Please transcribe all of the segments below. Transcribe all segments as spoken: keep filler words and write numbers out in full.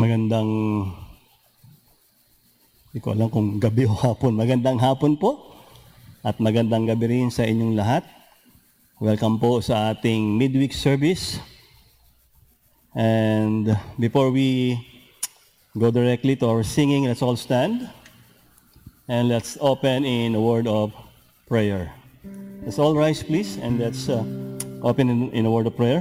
Magandang, hindi ko alam kung gabi o hapon. Magandang hapon po at magandang gabi rin sa inyong lahat. Welcome po sa ating midweek service. And before we go directly to our singing, let's all stand and let's open in a word of prayer. Let's all rise, please, and let's uh, open in, in a word of prayer.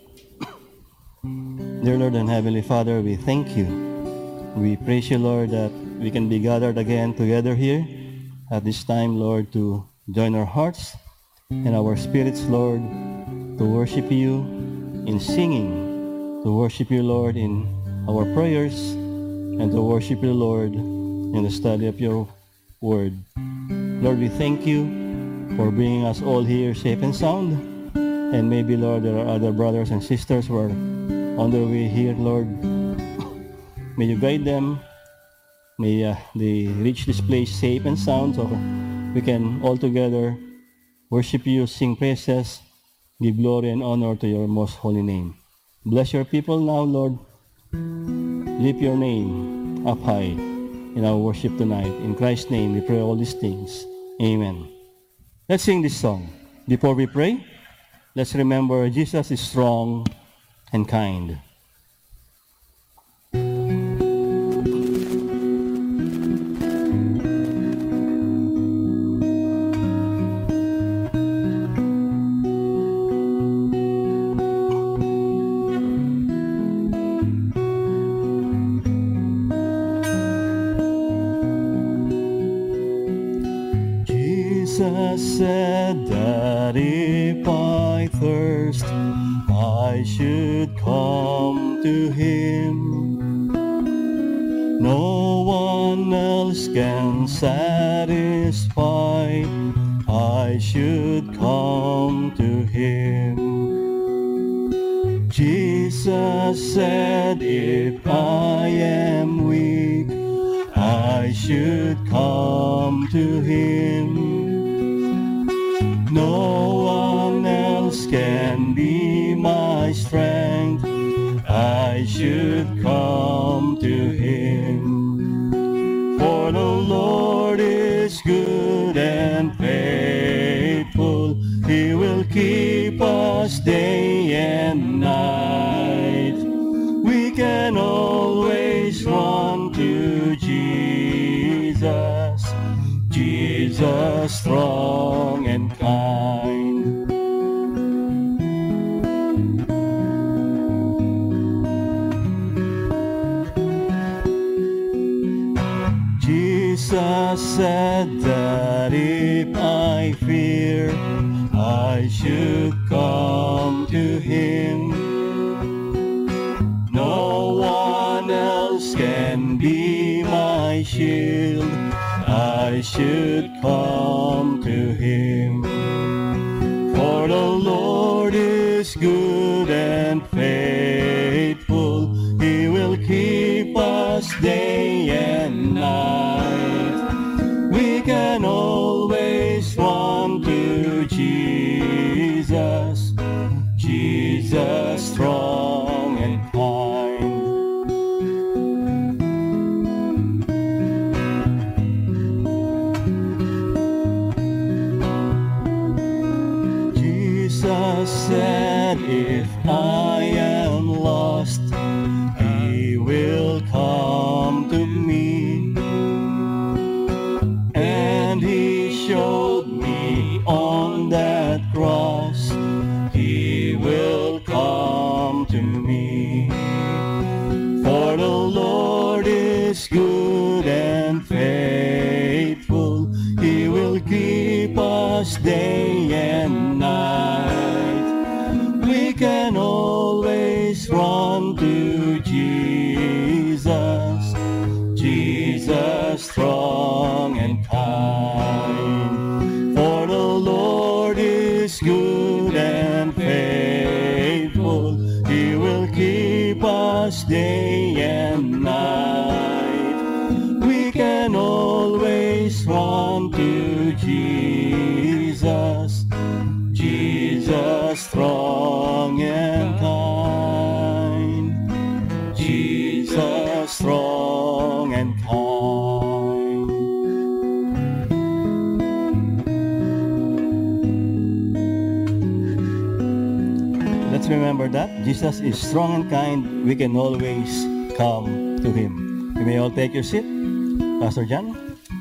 Dear Lord and Heavenly Father, we thank you. We praise you, Lord, that we can be gathered again together here at this time, Lord, to join our hearts and our spirits, Lord, to worship you in singing, to worship you, Lord, in our prayers, and to worship you, Lord, in the study of your word. Lord, we thank you for bringing us all here safe and sound. And maybe, Lord, there are other brothers and sisters who are on their way here, Lord. May you guide them. May uh, they reach this place safe and sound so we can all together worship you, sing praises, give glory and honor to your most holy name. Bless your people now, Lord. Lift your name up high in our worship tonight. In Christ's name, we pray all these things. Amen. Let's sing this song. Before we pray, let's remember Jesus is strong and kind. Jesus said that if I thirst, I should come to him. No one else can satisfy. I should come to him. Jesus said, if I am weak, I should come to him. No one else can be my strength. I should come to him. For the Lord is good and faithful. He will keep us day and night. We can always run to Jesus, Jesus strong and kind. Jesus said that if I fear, I should come to him. No one else can be my shield. I should come to him. For the Lord is good and faithful. He will keep us day and night. We can always run to Jesus, Jesus strong and kind. Jesus said, if I am lost, he will come to me. And he showed me on that cross, he will come to me. For the Lord is good and faithful. He will keep us day and night. We can always run to Jesus, Jesus strong and kind. For the Lord is good and faithful. He will keep us day and night. We can always run to Jesus, Jesus strong and kind. Jesus strong and kind. Let's remember that Jesus is strong and kind. We can always come to Him. You may all take your seat. Pastor John.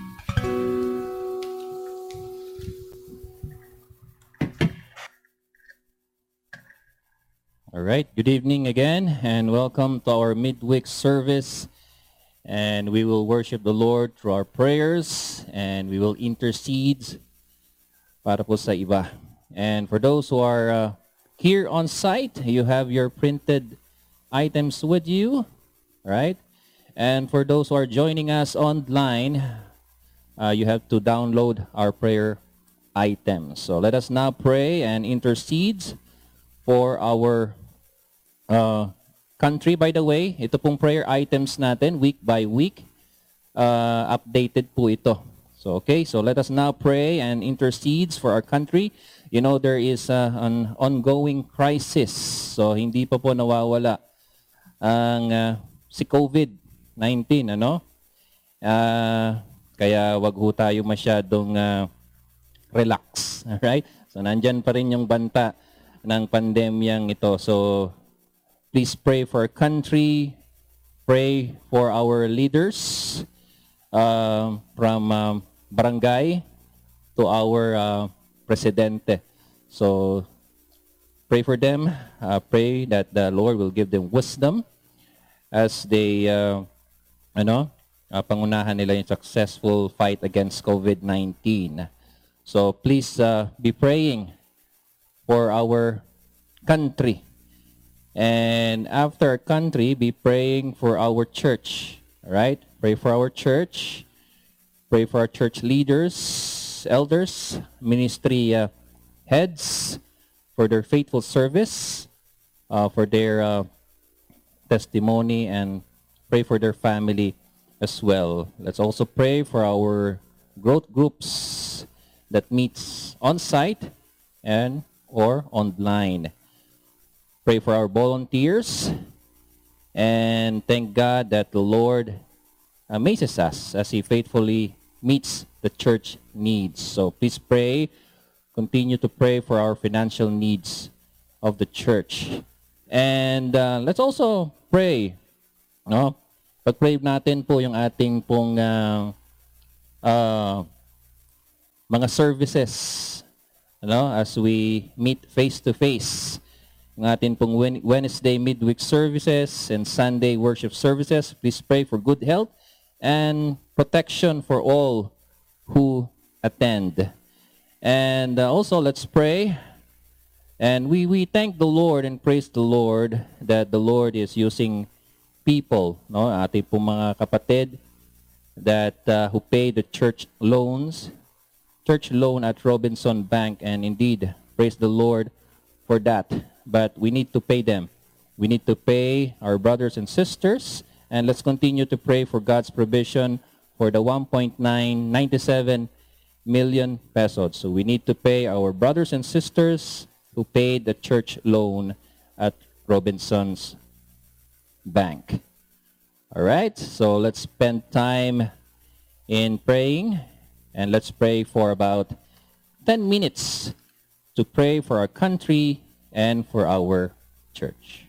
All right, good evening again and welcome to our midweek service. And we will worship the Lord through our prayers and we will intercede para po sa iba. And for those who are uh, here on site, you have your printed items with you, right? And for those who are joining us online, uh, you have to download our prayer items. So let us now pray and intercede for our uh, country. By the way, ito pong prayer items natin, week by week, uh, updated po ito. So, okay, so let us now pray and intercede for our country. You know, there is uh, an ongoing crisis. So, hindi pa po nawawala ang uh, si COVID nineteen, ano? Uh, kaya wag ho tayo masyadong uh, relax, alright? So, nandyan pa rin yung banta ng pandemyang ito. So, please pray for our country, pray for our leaders uh, from um, barangay to our uh, presidente. So, pray for them. Uh, pray that the Lord will give them wisdom as they, uh, ano, uh, pangunahan nila yung successful fight against COVID nineteen. So, please uh, be praying for our country. And after our country, be praying for our church. All right? Pray for our church. Pray for our church leaders, elders, ministry uh, heads, for their faithful service, uh, for their uh, testimony, and pray for their family as well. Let's also pray for our growth groups that meets on-site and or online. Pray for our volunteers, and thank God that the Lord amazes us as He faithfully meets the church needs. So please pray, continue to pray for our financial needs of the church. And uh, let's also pray, no? Pag-pray natin po yung ating pong uh, uh, mga services, ano, as we meet face-to-face. Ng ating pong Wednesday midweek services and Sunday worship services. Please pray for good health and protection for all who attend. And uh, also, let's pray. And we, we thank the Lord and praise the Lord that the Lord is using people, no, ating pong mga kapatid that uh, who pay the church loans, church loan at Robinson Bank, and indeed, praise the Lord for that. But we need to pay them. We need to pay our brothers and sisters, and let's continue to pray for God's provision for the one point nine nine seven million pesos. So we need to pay our brothers and sisters who paid the church loan at Robinson's Bank. All right, so let's spend time in praying, and let's pray for about ten minutes to pray for our country and for our church.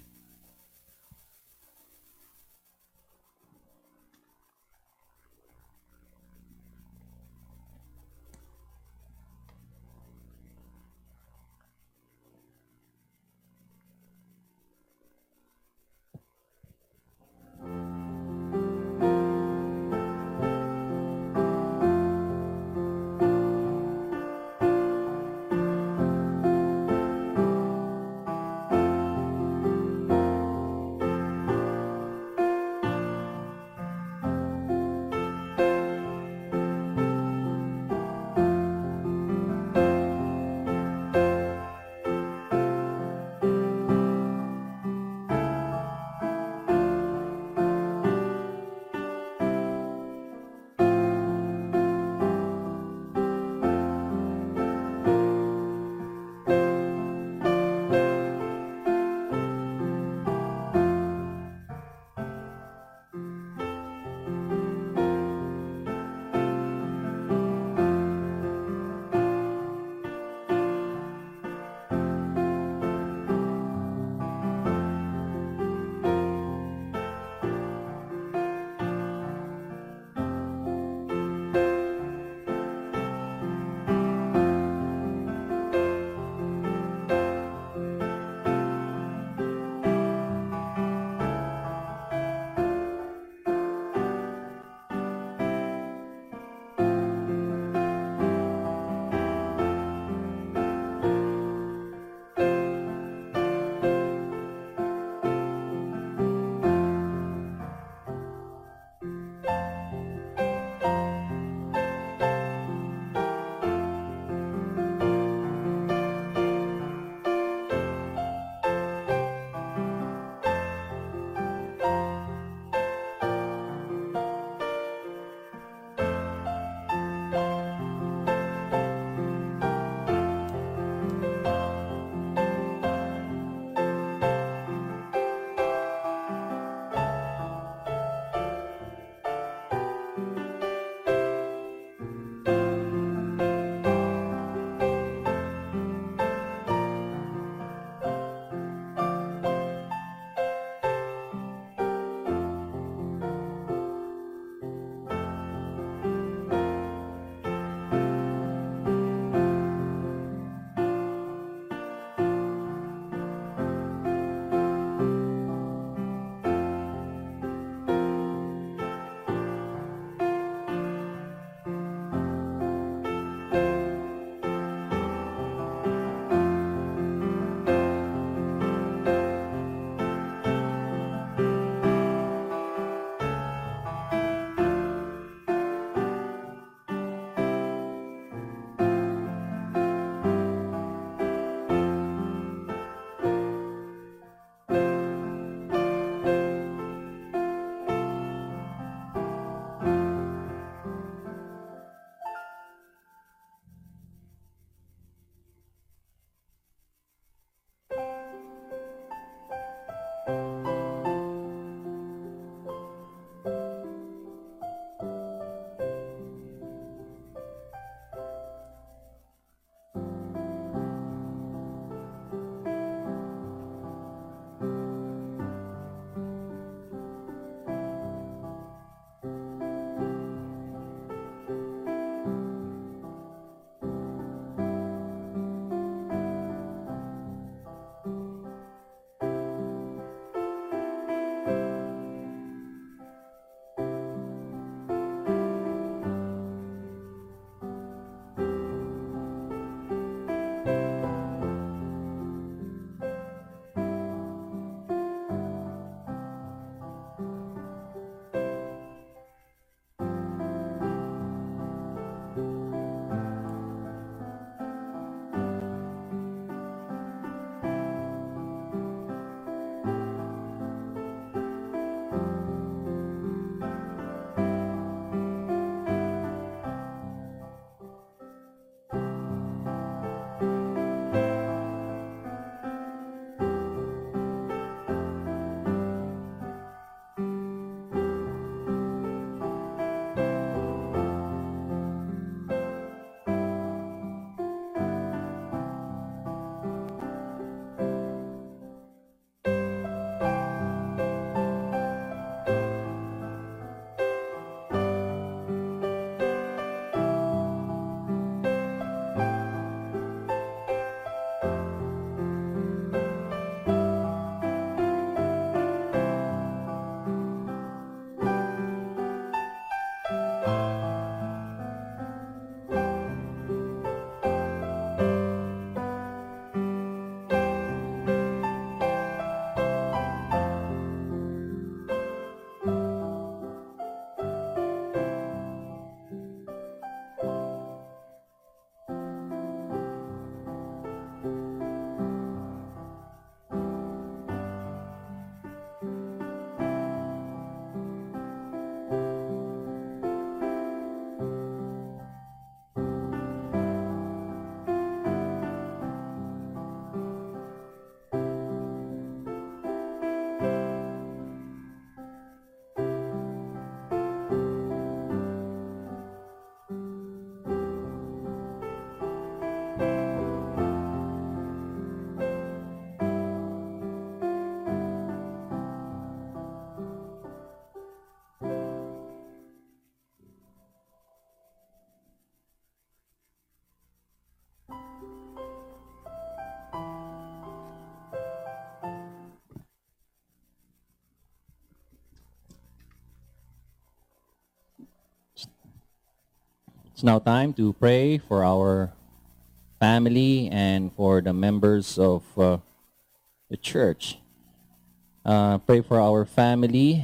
It's now time to pray for our family and for the members of uh, the church. Uh, pray for our family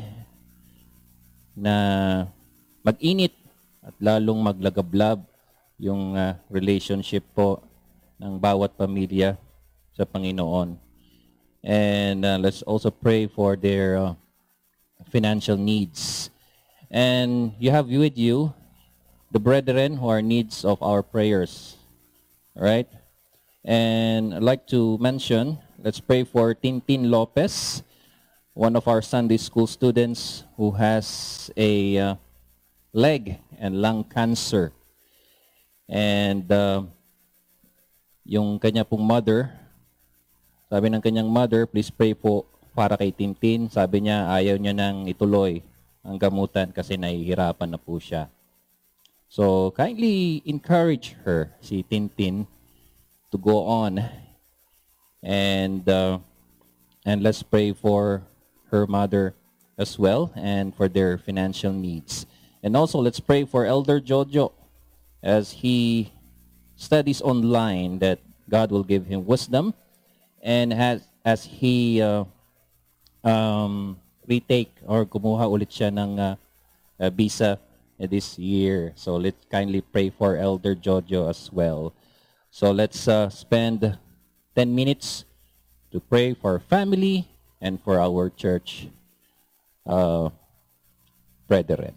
na mag-init at lalong maglagablab yung uh, relationship po ng bawat pamilya sa Panginoon. And uh, let's also pray for their uh, financial needs. And you have with you the brethren who are needs of our prayers. All right? And I'd like to mention, let's pray for Tintin Lopez, one of our Sunday school students who has a uh, leg and lung cancer. And uh, yung kanya pong mother, sabi ng kanyang mother, please pray po para kay Tintin. Sabi niya, ayaw niya nang ituloy ang gamutan kasi nahihirapan na po siya. So, kindly encourage her, si Tintin, to go on. And, uh, and let's pray for her mother as well and for their financial needs. And also, let's pray for Elder Jojo as he studies online, that God will give him wisdom, and has, as he uh, um, retake or kumuha ulit siya ng uh, uh, visa this year. So let's kindly pray for Elder Jojo as well. So let's uh, spend ten minutes to pray for our family and for our church uh, brethren.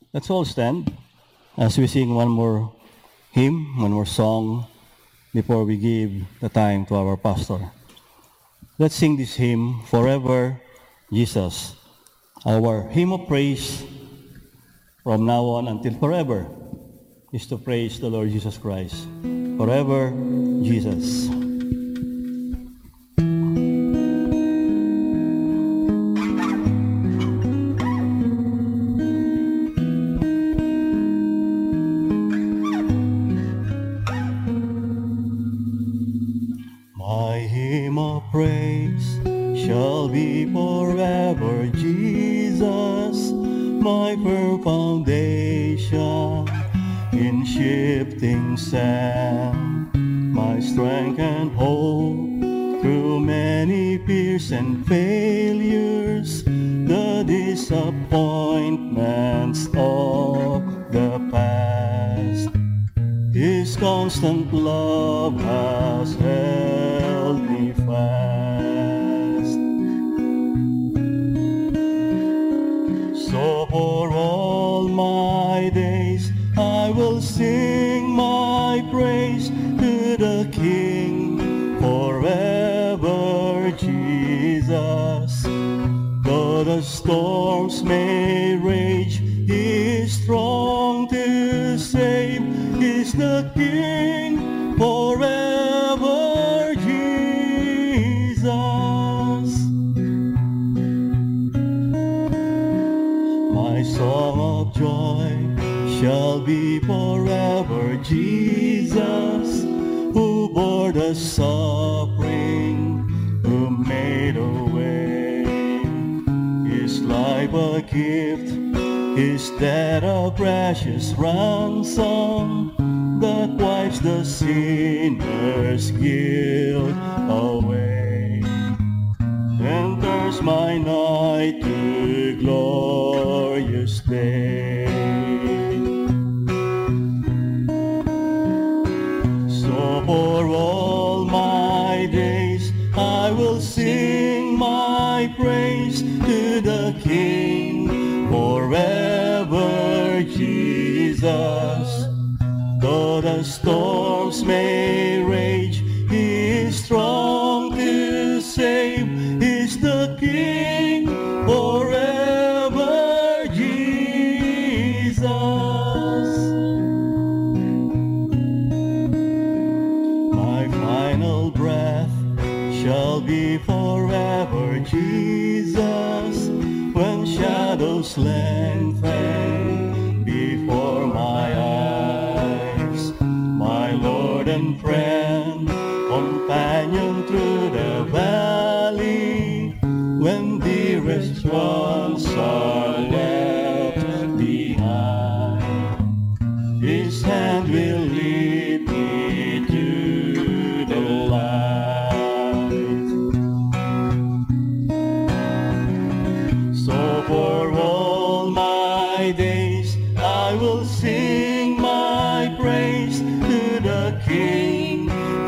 Let's all stand as we sing one more hymn, one more song before we give the time to our pastor. Let's sing this hymn, Forever Jesus, our hymn of praise from now on until forever is to praise the Lord Jesus Christ. Forever Jesus. My hymn of praise shall be forever Jesus, my firm foundation in shifting sand, my strength and hope through many fears and failures, the disappointments of the past. His constant love has held me fast. So for all my days I will sing my praise to the King, forever Jesus. Though the storms may rage, He is strong to save. He's the King, forever Jesus. My song of joy shall be forever Jesus, who bore the suffering, who made a way. His life a gift, His death a precious ransom that wipes the sinner's guilt away and turns my night to glorious day. So for all my days I will sing my praise to the King, forever Jesus. Though the storms may rage, He is strong to save. He's the King, forever Jesus. My final breath shall be forever Jesus, when shadows lengthen before my eyes. My Lord and friend, companion through the valley, when dearest ones are left behind, His hand will lead me to the light. So for all my days I will sing my praise to the King,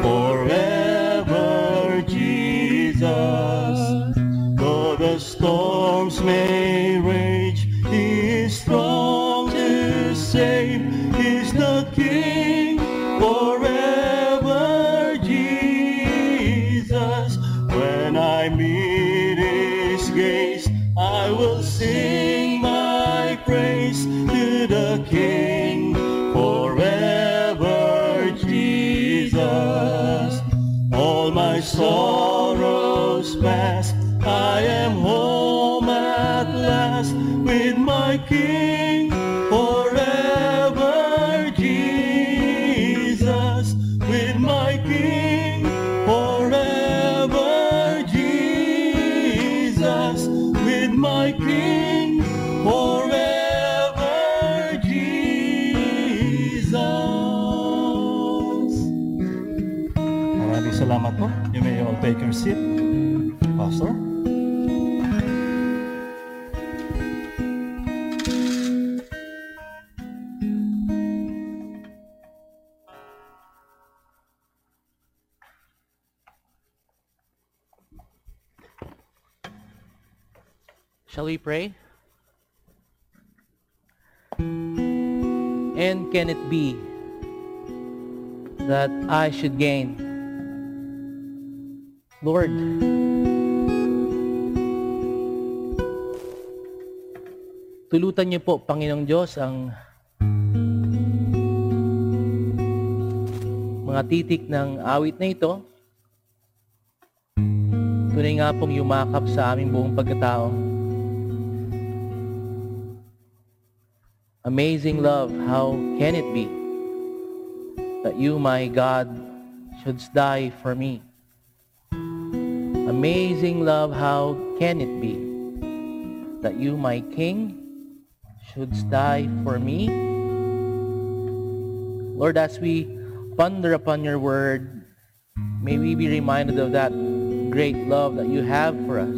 forever Jesus. Though the storms may rage, He is strong to save. He's the King, forever Jesus. When I meet His gaze, I will sing my praise to the King, forever Jesus. All my sorrows past, I am home at last with my King, forever Jesus. With my King, forever Jesus. With my King, forever Jesus. Maraming salamat po. You may all take your seat. Pastor. Shall we pray? and can it be that I should gain? Lord, tulutan niyo po, Panginoong Diyos, ang mga titik ng awit na ito. Tunay nga pong yumakap sa aming buong pagkatao. Amazing love, how can it be that you, my God, should die for me? Amazing love, how can it be that you, my King, should die for me? Lord, as we ponder upon your word, may we be reminded of that great love that you have for us.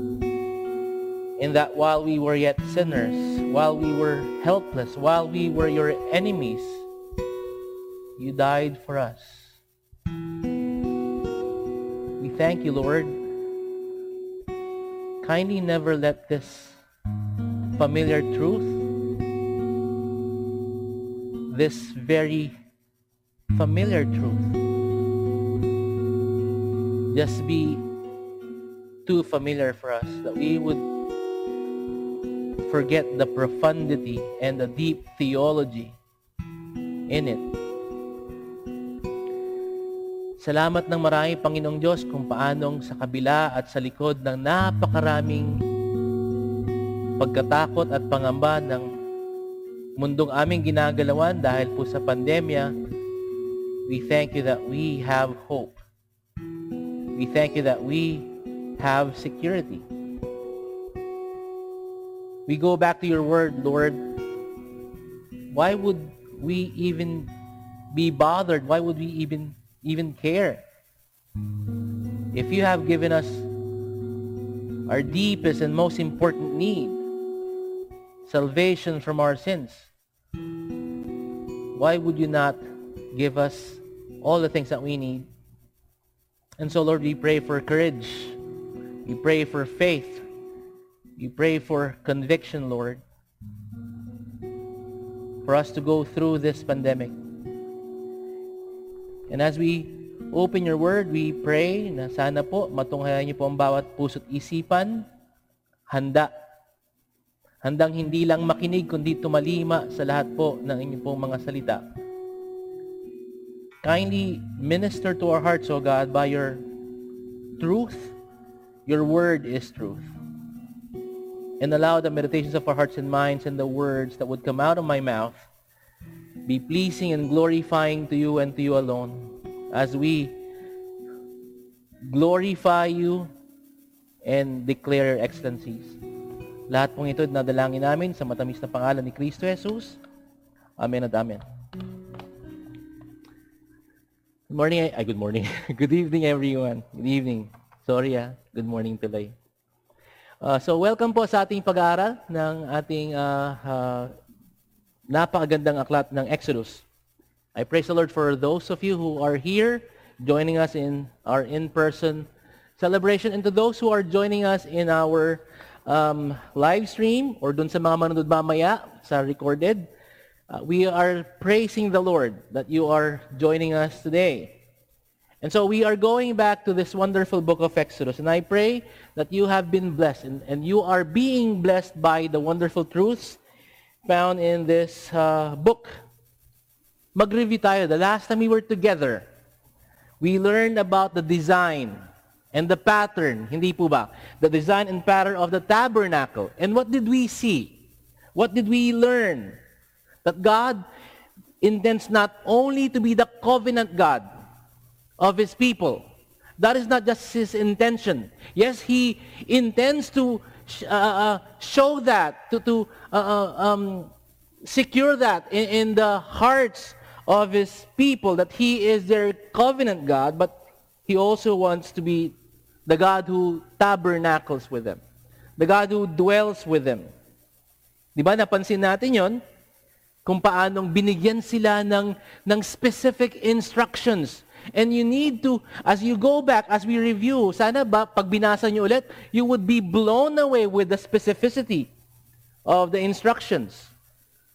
In that while we were yet sinners, while we were helpless, while we were your enemies, you died for us. We thank you, Lord. Kindly never let this familiar truth, this very familiar truth, just be too familiar for us, that we would forget the profundity and the deep theology in it. Salamat ng marami, Panginoong Diyos, kung paanong sa kabila at sa likod ng napakaraming pagkatakot at pangamba ng mundong aming ginagalawan dahil po sa pandemya, we thank you that we have hope. We thank you that we have security. We go back to your word, Lord. Why would we even be bothered? Why would we even even care? If you have given us our deepest and most important need, salvation from our sins, why would you not give us all the things that we need? And so, Lord, we pray for courage. We pray for faith. We pray for conviction, Lord, for us to go through this pandemic. And as we open your word, we pray na sana po matunghayan niyo po ang bawat puso't isipan, handa. Handang hindi lang makinig, kundi tumalima sa lahat po ng inyong pong mga salita. Kindly minister to our hearts, O God, by your truth. Your word is truth. And allow the meditations of our hearts and minds and the words that would come out of my mouth be pleasing and glorifying to you and to you alone, as we glorify you and declare your excellencies. Lahat pong ito nadalangin namin sa matamis na pangalan ni Kristo Jesus. Amen at amen. Good morning. Ay, good morning. Good evening, everyone. Good evening. Sorry ah. Good morning tuloy. Uh, so, welcome po sa ating pag-aaral ng ating uh, uh, napakagandang aklat ng Exodus. I praise the Lord for those of you who are here joining us in our in-person celebration, and to those who are joining us in our um, live stream or dun sa mga manonood mamaya sa recorded. Uh, we are praising the Lord that you are joining us today. And so we are going back to this wonderful book of Exodus. And I pray that you have been blessed and, and you are being blessed by the wonderful truths found in this uh, book. Mag-review tayo. The last time we were together, we learned about the design and the pattern. Hindi po ba? The design and pattern of the tabernacle. And what did we see? What did we learn? That God intends not only to be the covenant God of His people. That is not just His intention. Yes, He intends to uh, uh, show that, to, to uh, uh, um, secure that in, in the hearts of His people, that He is their covenant God, but He also wants to be the God who tabernacles with them, the God who dwells with them. Di ba, napansin natin yon? Kung paanong binigyan sila ng, ng specific instructions. And you need to, as you go back, as we review, sana ba, pag binasa nyo ulit, you would be blown away with the specificity of the instructions.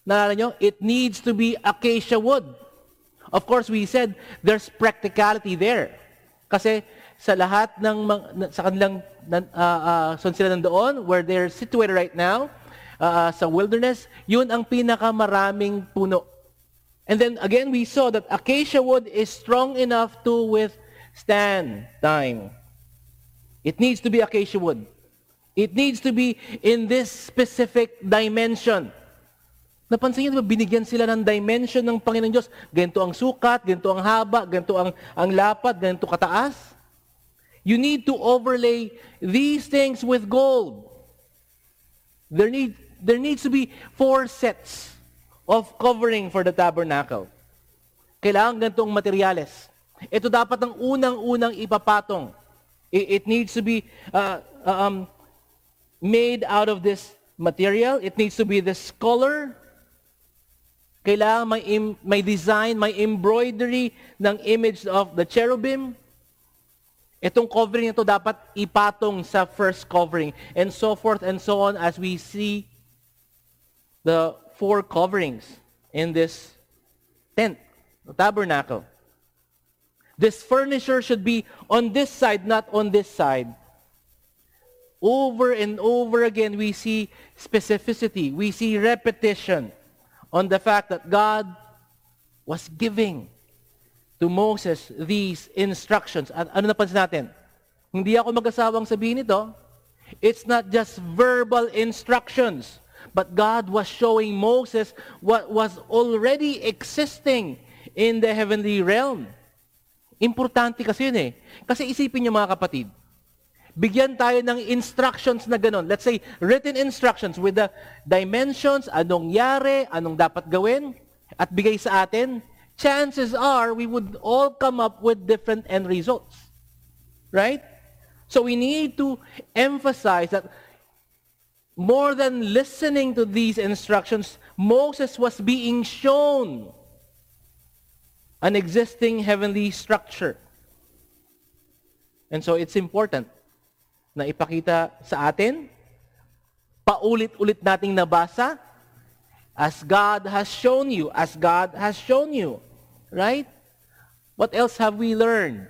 Naalala nyo? It needs to be acacia wood. Of course, we said there's practicality there. Kasi sa lahat ng, sa kanilang, uh, uh, saan sila nandoon, where they're situated right now, uh, sa wilderness, yun ang pinakamaraming puno. And then again, we saw that acacia wood is strong enough to withstand time. It needs to be acacia wood. It needs to be in this specific dimension. Napansin niyo, binigyan sila ng dimension ng Panginoon Diyos. Ganito ang sukat, ganito ang haba, ganito ang, ang lapad, ganito kataas. You need to overlay these things with gold. There, need, there needs to be four sets of covering for the tabernacle. Kailangan ganitong materyales. Ito dapat ang unang-unang ipapatong. It, it needs to be uh, um, made out of this material. It needs to be this color. Kailangan may, im, may design, may embroidery ng image of the cherubim. Itong covering ito dapat ipatong sa first covering. And so forth and so on as we see the four coverings in this tent, the tabernacle. This furniture should be on this side, not on this side. Over and over again, we see specificity. We see repetition on the fact that God was giving to Moses these instructions. At ano napansin natin? Hindi ako mag-asawang sabihin ito. It's not just verbal instructions, but God was showing Moses what was already existing in the heavenly realm. Importante kasi yun eh. Kasi isipin niyo mga kapatid, bigyan tayo ng instructions na ganun. Let's say, written instructions with the dimensions, anong yari, anong dapat gawin, at bigay sa atin. Chances are, we would all come up with different end results. Right? So we need to emphasize that more than listening to these instructions, Moses was being shown an existing heavenly structure. And so it's important na ipakita sa atin, paulit-ulit nating nabasa, as God has shown you, as God has shown you. Right? What else have we learned?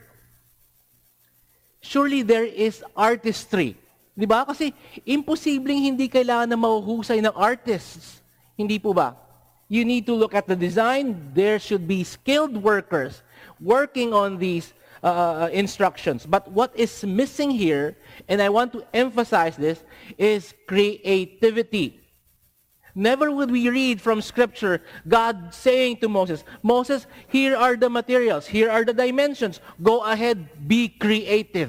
Surely there is artistry. Di ba? Kasi imposibleng hindi kailangan na mahuhusay ng artists. Hindi po ba? You need to look at the design. There should be skilled workers working on these Uh, instructions. But what is missing here, and I want to emphasize this, is creativity. Never would we read from Scripture God saying to Moses, Moses, here are the materials, here are the dimensions. Go ahead, be creative.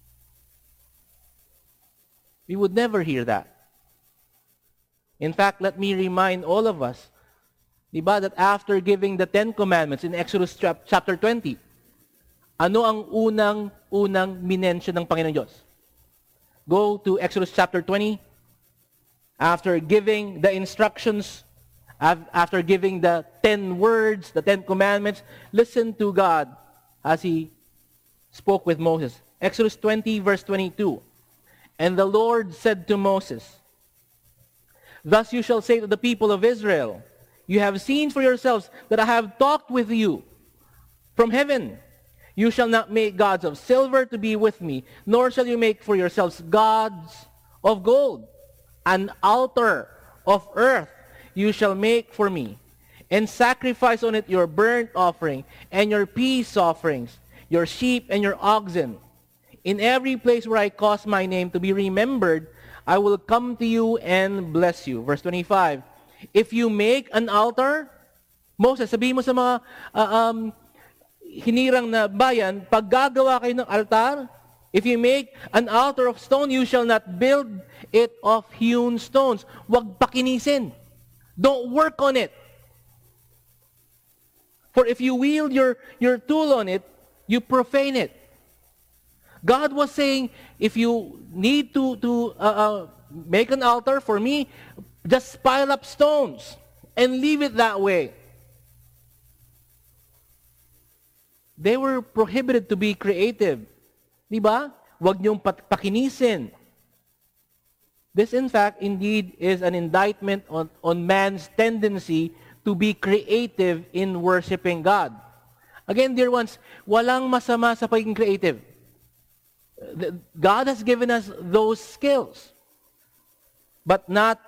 We would never hear that. In fact, let me remind all of us, diba, that after giving the Ten Commandments in Exodus chapter twenty, ano ang unang-unang minensyon ng Panginoon Diyos? Go to Exodus chapter twenty. After giving the instructions, after giving the ten words, the ten commandments, listen to God as He spoke with Moses. Exodus twenty, verse twenty-two. And the Lord said to Moses, Thus you shall say to the people of Israel, You have seen for yourselves that I have talked with you from heaven. You shall not make gods of silver to be with me, nor shall you make for yourselves gods of gold. An altar of earth you shall make for me, and sacrifice on it your burnt offering and your peace offerings, your sheep and your oxen. In every place where I cause my name to be remembered, I will come to you and bless you. Verse twenty-five, if you make an altar, Moses, sabihin mo sa mga uh, um, hinirang na bayan, pag gagawa kayo ng altar, if you make an altar of stone, you shall not build it of hewn stones. Huwag pakinisin. Don't work on it. For if you wield your, your tool on it, you profane it. God was saying, if you need to, to uh, uh, make an altar for me, just pile up stones and leave it that way. They were prohibited to be creative. Di ba? Huwag niyong pakinisin. This, in fact, indeed is an indictment on, on man's tendency to be creative in worshiping God. Again, dear ones, walang masama sa pagiging creative. God has given us those skills, but not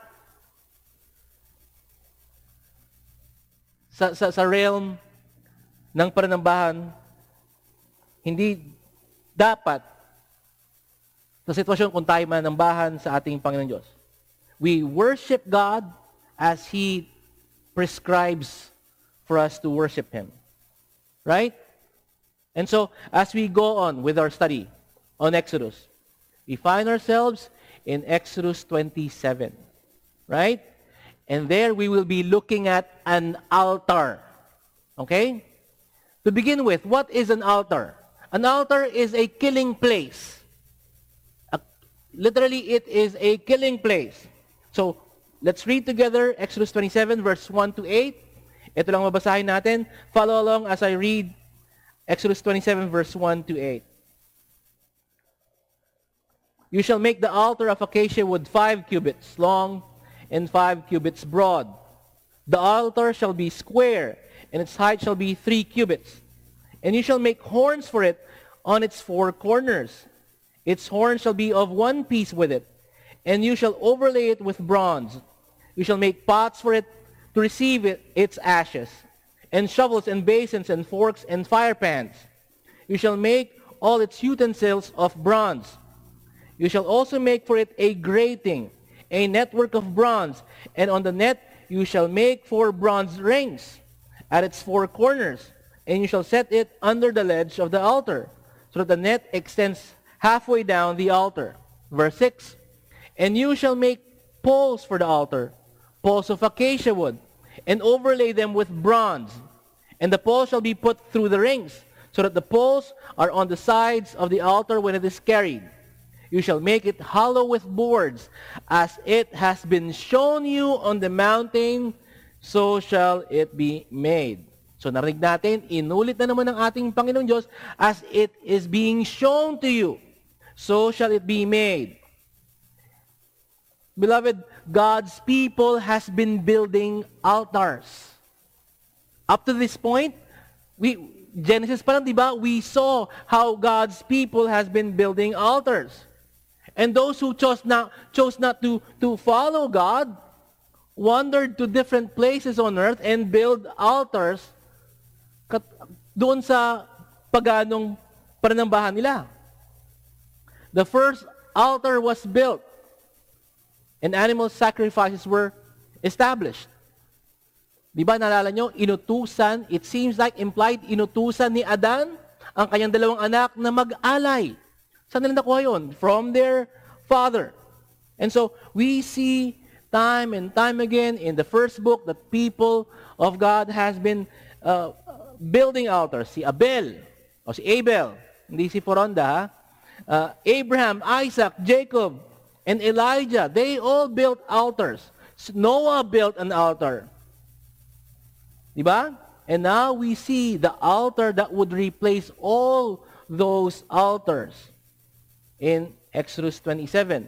sa, sa, sa realm ng pananambahan. Hindi dapat sa sitwasyon kung tayo manambahan sa ating Panginoon Diyos. We worship God as He prescribes for us to worship Him. Right? And so, as we go on with our study on Exodus, we find ourselves in Exodus twenty-seven. Right? And there we will be looking at an altar. Okay? To begin with, what is an altar? An altar is a killing place. A, literally, it is a killing place. So, let's read together Exodus twenty-seven, verse one to eight. Ito lang mabasahin natin. Follow along as I read Exodus twenty-seven, verse one to eight. You shall make the altar of acacia wood five cubits long and five cubits broad. The altar shall be square, and its height shall be three cubits. And you shall make horns for it on its four corners. Its horns shall be of one piece with it, and you shall overlay it with bronze. You shall make pots for it to receive it, its ashes, and shovels and basins and forks and fire pans. You shall make all its utensils of bronze. You shall also make for it a grating, a network of bronze, and on the net you shall make four bronze rings at its four corners, and you shall set it under the ledge of the altar, so that the net extends halfway down the altar. Verse six, and you shall make poles for the altar, poles of acacia wood, and overlay them with bronze. And the poles shall be put through the rings, so that the poles are on the sides of the altar when it is carried. You shall make it hollow with boards, as it has been shown you on the mountain, so shall it be made. So narinig natin, inulit na naman ng ating Panginoong Diyos, as it is being shown to you, so shall it be made. Beloved, God's people has been building altars. Up to this point, we Genesis pa lang, di ba? We saw how God's people has been building altars. And those who chose not, chose not to, to follow God wandered to different places on earth and build altars kat, doon sa paganong pananambahan nila. The first altar was built and animal sacrifices were established. Di ba, naalala nyo, inutusan, it seems like implied, inutusan ni Adan ang kanyang dalawang anak na mag-alay. Saan nila nakuha yun? From their father. And so, we see time and time again in the first book that people of God has been uh, building altars. Si Abel, o si Abel, hindi si Foronda, ha? Uh, Abraham, Isaac, Jacob, and Elijah, they all built altars. Noah built an altar. Diba? And now we see the altar that would replace all those altars in Exodus twenty-seven.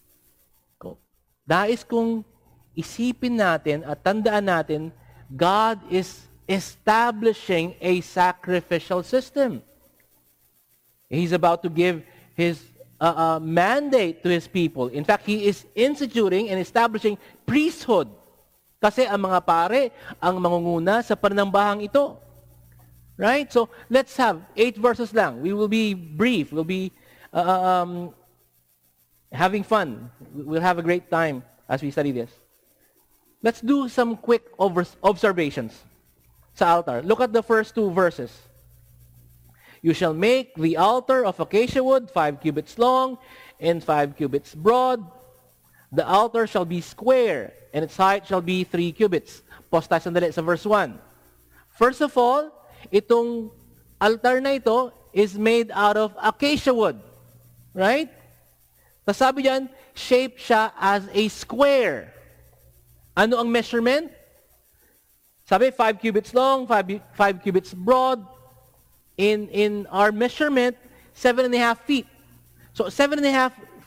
Dahil kung isipin natin at tandaan natin, God is establishing a sacrificial system. He's about to give His uh, uh, mandate to His people. In fact, He is instituting and establishing priesthood. Kasi ang mga pare ang mangunguna sa panambahang ito. Right? So, let's have eight verses lang. We will be brief. We'll be uh, um, having fun. We'll have a great time as we study this. Let's do some quick observations sa altar. Look at the first two verses. You shall make the altar of acacia wood, five cubits long and five cubits broad. The altar shall be square, and its height shall be three cubits. Pause tayo sandali sa verse one. First of all, itong altar na ito is made out of acacia wood. Right? Tapos sabi diyan, shape siya as a square. Ano ang measurement? Sabi, five cubits long, five, five cubits broad. In, in our measurement, seven and a half feet. So, seven and a half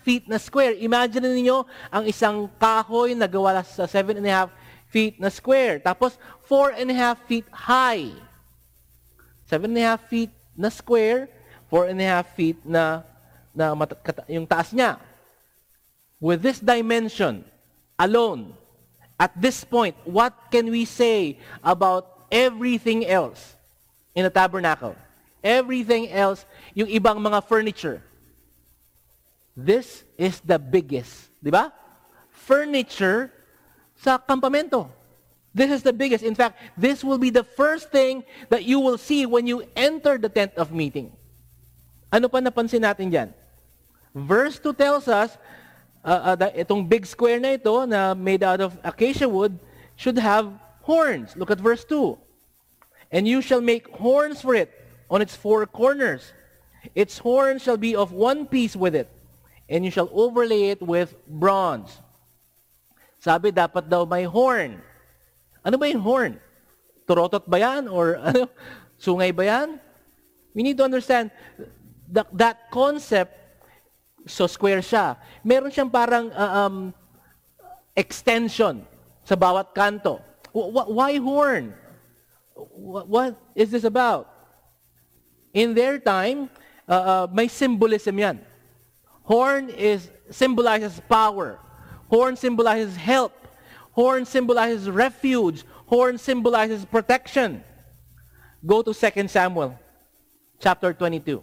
feet na square. Imagine niyo ang isang kahoy na gawa sa seven and a half feet na square. Tapos, four and a half feet high. Seven and a half feet na square, four and a half feet na, na yung taas niya. With this dimension alone, at this point, what can we say about everything else in the tabernacle? Everything else, yung ibang mga furniture. This is the biggest, di ba? Furniture sa kampamento. This is the biggest. In fact, this will be the first thing that you will see when you enter the tent of meeting. Ano pa napansin natin dyan? Verse two tells us, uh, uh, that itong big square na ito na made out of acacia wood should have horns. Look at verse two. And you shall make horns for it on its four corners. Its horns shall be of one piece with it, and you shall overlay it with bronze. Sabi, dapat daw may horn. Ano ba yung horn? Turotot ba yan? Or ano? Sungay ba yan? We need to understand that, that concept, so square siya. Meron siyang parang uh, um, extension sa bawat kanto. Why horn? What is this about? In their time, uh, uh, may symbolism yan. Horn is symbolizes power. Horn symbolizes help. Horn symbolizes refuge. Horn symbolizes protection. Go to Second Samuel, chapter twenty-two.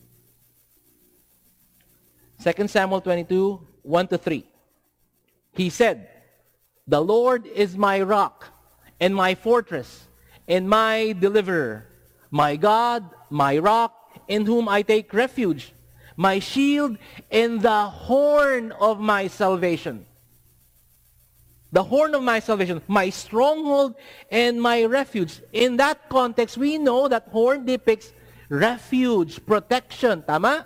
Second Samuel twenty-two, one to three. He said, "The Lord is my rock and my fortress and my deliverer, my God, my rock, in whom I take refuge, my shield and the horn of my salvation." The horn of my salvation, my stronghold and my refuge. In that context, we know that horn depicts refuge, protection. Tama?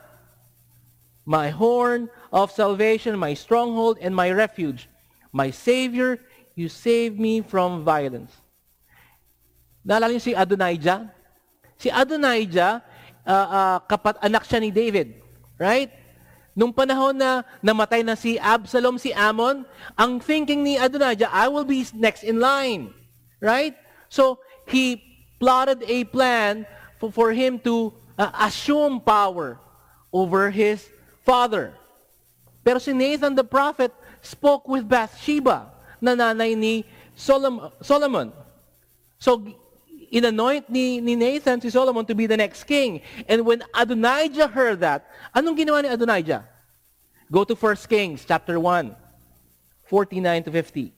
My horn of salvation, my stronghold and my refuge. My Savior, you save me from violence. Naalala niyo si Adonijah? Si Adonijah, uh, uh, kapat anak siya ni David. Right? Nung panahon na namatay na si Absalom, si Ammon, ang thinking ni Adonijah, I will be next in line. Right? So, he plotted a plan for, for him to uh, assume power over his father. Pero si Nathan the prophet spoke with Bathsheba, na nanay ni Solomon. So, inanoint ni, ni Nathan si Solomon to be the next king. And when Adonijah heard that, anong ginawa ni Adonijah? Go to First Kings chapter one, forty-nine to fifty.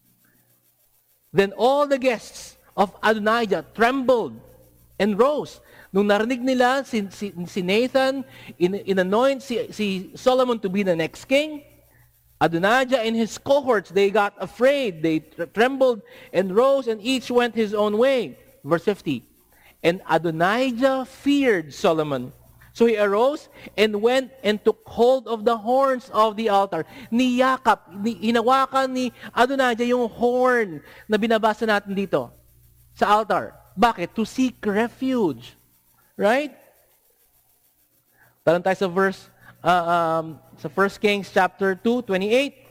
Then all the guests of Adonijah trembled and rose. Nung narinig nila si, si, si Nathan, in, inanoint si, si Solomon to be the next king, Adonijah and his cohorts, they got afraid. They trembled and rose, and each went his own way. Verse fifty. And Adonijah feared Solomon. So he arose and went and took hold of the horns of the altar. Niyakap, ni, hinawakan ni Adonijah yung horn na binabasa natin dito sa altar. Bakit? To seek refuge. Right? Talan tayo sa verse, uh, um, sa First Kings chapter two, twenty-eight.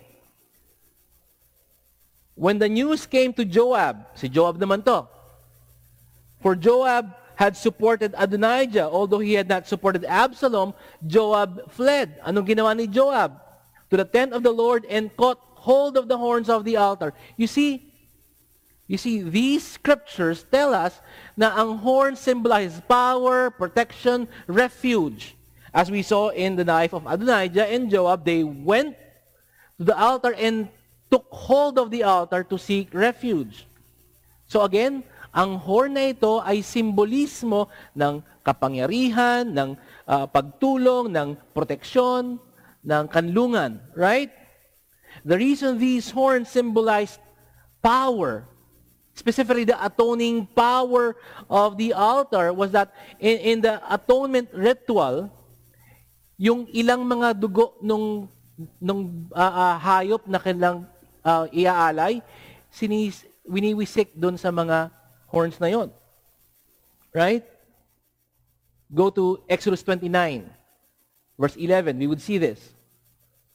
When the news came to Joab, si Joab naman to, for Joab had supported Adonijah, although he had not supported Absalom, Joab fled. Anong ginawa ni Joab? To the tent of the Lord and caught hold of the horns of the altar. You see, you see, these scriptures tell us na ang horn symbolizes power, protection, refuge. As we saw in the life of Adonijah and Joab, they went to the altar and took hold of the altar to seek refuge. So again, ang horn na ito ay simbolismo ng kapangyarihan, ng uh, pagtulong, ng proteksyon, ng kanlungan. Right? The reason these horns symbolize power, specifically the atoning power of the altar, was that in, in the atonement ritual, yung ilang mga dugo nung, nung uh, uh, hayop na kanilang uh, iaalay, sinis, winiwisik doon sa mga horns na yon. Right? Go to Exodus twenty-nine, verse eleven. We would see this.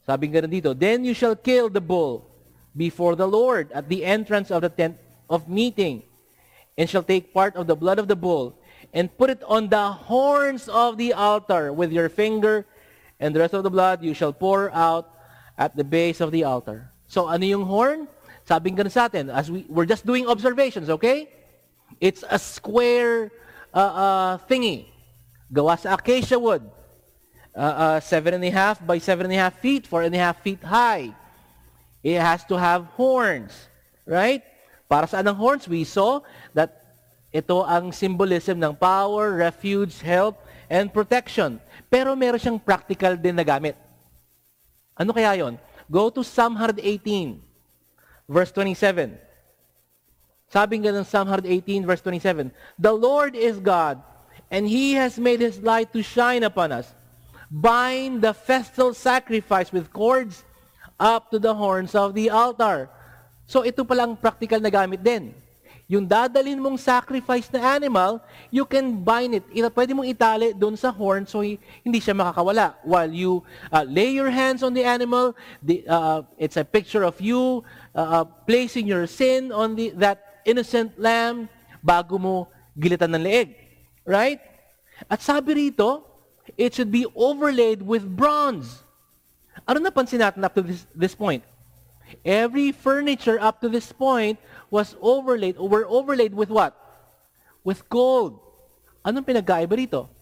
Sabi nga dito, then you shall kill the bull before the Lord at the entrance of the tent of meeting, and shall take part of the blood of the bull, and put it on the horns of the altar with your finger, and the rest of the blood you shall pour out at the base of the altar. So ano yung horn? Sabi nga sa atin, as we, we're just doing observations, okay? It's a square uh, uh, thingy, gawa sa acacia wood. Uh, uh, seven and a half by seven and a half feet, four and a half feet high. It has to have horns, right? Para saan ang horns? We saw that ito ang symbolism ng power, refuge, help, and protection. Pero meron siyang practical din na gamit. Ano kaya yon? Go to Psalm one eighteen, verse twenty-seven. Sabi nga ng Psalm one eighteen, verse twenty-seven, the Lord is God, and He has made His light to shine upon us. Bind the festal sacrifice with cords up to the horns of the altar. So ito palang practical na gamit din. Yung dadalhin mong sacrifice na animal, you can bind it. Ita, pwede mong itali doon sa horn so hindi siya makakawala. While you uh, lay your hands on the animal, the, uh, it's a picture of you uh, uh, placing your sin on the, that innocent lamb bago mo gilitan ng leeg. Right? At sabi rito, it should be overlaid with bronze. Ano napansin natin up to this, this point? Every furniture up to this point was overlaid, or were overlaid with what? With gold. Anong pinagkaiba rito?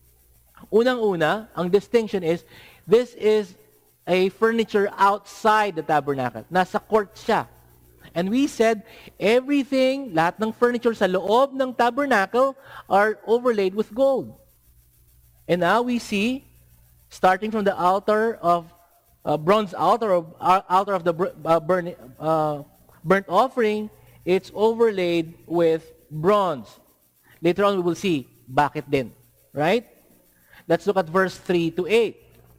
Unang-una, ang distinction is, this is a furniture outside the tabernacle. Nasa court siya. And we said, everything, lahat ng furniture sa loob ng tabernacle are overlaid with gold. And now we see, starting from the altar of, uh, bronze altar of, uh, altar of the uh, burn, uh, burnt offering, it's overlaid with bronze. Later on, we will see, bakit din. Right? Let's look at verse three to eight.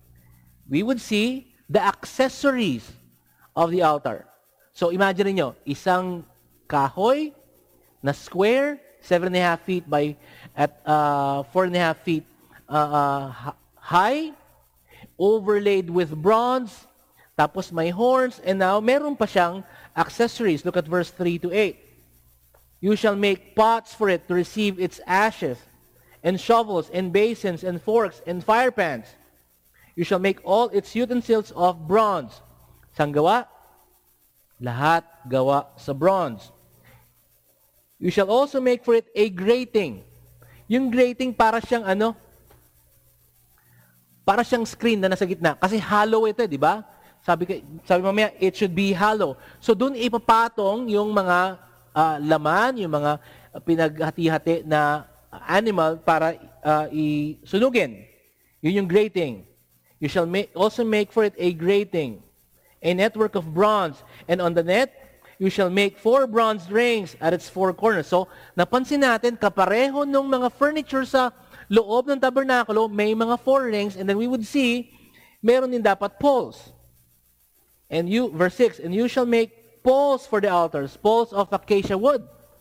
We would see the accessories of the altar. So imagine niyo, isang kahoy na square, seven and a half feet by at uh, four and a half feet Uh, uh, high, overlaid with bronze, tapos may horns, and now meron pa siyang accessories. Look at verse three to eight. You shall make pots for it to receive its ashes, and shovels, and basins, and forks, and fire pans. You shall make all its utensils of bronze. Saan gawa? Lahat gawa sa bronze. You shall also make for it a grating. Yung grating para siyang ano? Para siyang screen na nasa gitna. Kasi hollow ito, di ba? Sabi, sabi mamaya, it should be hollow. So doon ipapatong yung mga uh, laman, yung mga uh, pinaghati-hati na animal para uh, isunugin. Yun yung grating. You shall make, also make for it a grating, a network of bronze. And on the net, you shall make four bronze rings at its four corners. So napansin natin, kapareho nung mga furniture sa loob ng tabernakulo, may mga four rings, and then we would see, meron din dapat poles. And you, verse six, and you shall make poles for the altars, poles of acacia wood.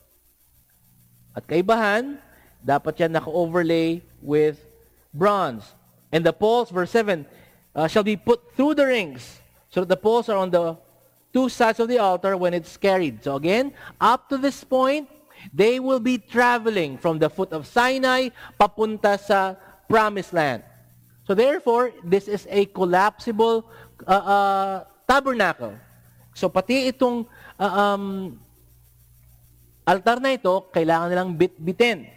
At kaibahan, dapat yan naka-overlay with bronze. And the poles, verse seven, uh, shall be put through the rings, so that the poles are on the two sides of the altar when it's carried. So again, up to this point, they will be traveling from the foot of Sinai papunta sa Promised Land. So therefore, this is a collapsible uh, uh, tabernacle. So pati itong uh, um, altar na ito, kailangan nilang bit-bitin.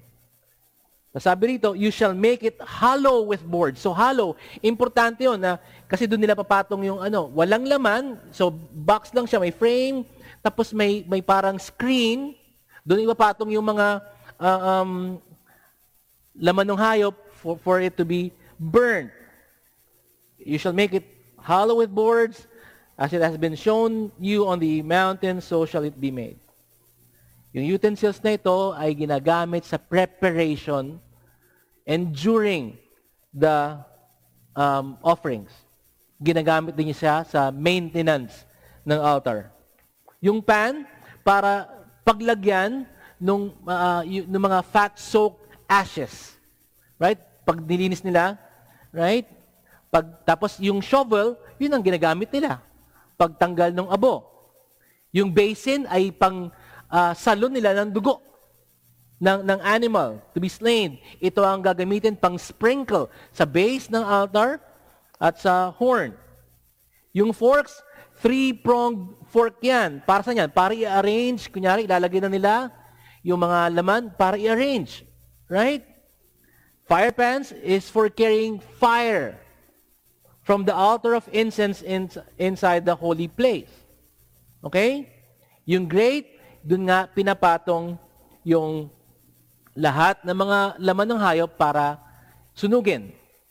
Sabi rito, you shall make it hollow with boards. So hollow, importante yun na kasi doon nila papatong yung ano, walang laman, so box lang siya, may frame, tapos may, may parang screen. Doon ipapatong yung mga uh, um, laman ng hayop for, for it to be burned. You shall make it hollow with boards, as it has been shown you on the mountain, so shall it be made. Yung utensils na ito ay ginagamit sa preparation and during the um, offerings. Ginagamit din siya sa maintenance ng altar. Yung pan, para paglagyan ng uh, ng mga fat-soaked ashes. Right? Pag nilinis nila, right? Pag, tapos yung shovel, yun ang ginagamit nila. Pagtanggal ng abo. Yung basin ay pang uh, salon nila ng dugo ng, ng animal to be slain. Ito ang gagamitin pang sprinkle sa base ng altar at sa horn. Yung forks, three-pronged fork yan. Para saan yan? Para i-arrange. Kunyari, ilalagay na nila yung mga laman para i-arrange. Right? Fire pans is for carrying fire from the altar of incense in, inside the holy place. Okay? Yung grate, dun nga pinapatong yung lahat ng mga laman ng hayop para sunugin.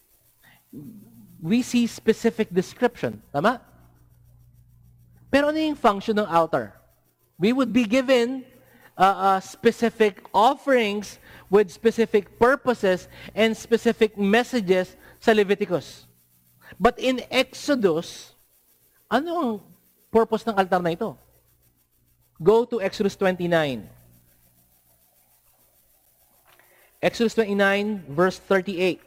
We see specific description. Tama? Pero ano yung function ng altar? We would be given uh, uh, specific offerings with specific purposes and specific messages sa Leviticus. But in Exodus, ano ang purpose ng altar na ito? Go to Exodus twenty-nine. Exodus twenty-nine, verse thirty-eight.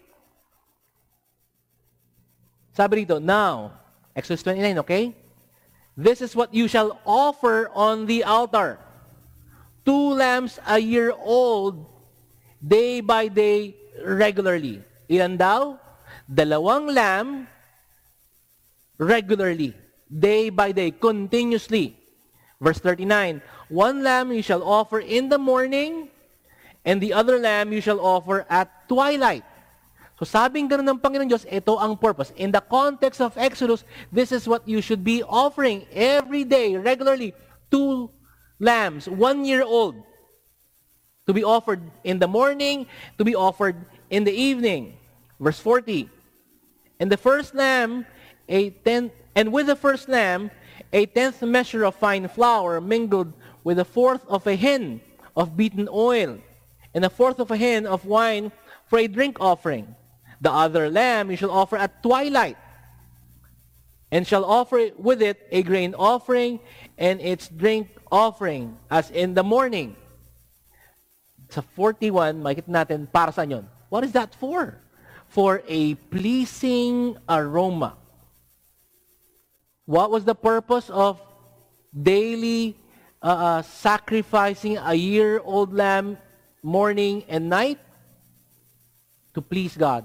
Sabi rito, now, Exodus twenty-nine, okay? This is what you shall offer on the altar. Two lambs a year old, day by day, regularly. Ilan daw? Dalawang lamb, regularly. Day by day, continuously. Verse thirty-nine, one lamb you shall offer in the morning, and the other lamb you shall offer at twilight. So sabing ganun ng Panginoon Diyos, ito ang purpose. In the context of Exodus, this is what you should be offering every day, regularly. Two lambs, one year old, to be offered in the morning, to be offered in the evening. Verse forty, and the first lamb, a tenth, and with the first lamb, a tenth measure of fine flour mingled with a fourth of a hin of beaten oil, and a fourth of a hin of wine for a drink offering. The other lamb you shall offer at twilight, and shall offer with it a grain offering and its drink offering, as in the morning. Sa forty-one, makikita natin para saan yun. What is that for? For a pleasing aroma. What was the purpose of daily uh, uh, sacrificing a year-old lamb morning and night? To please God.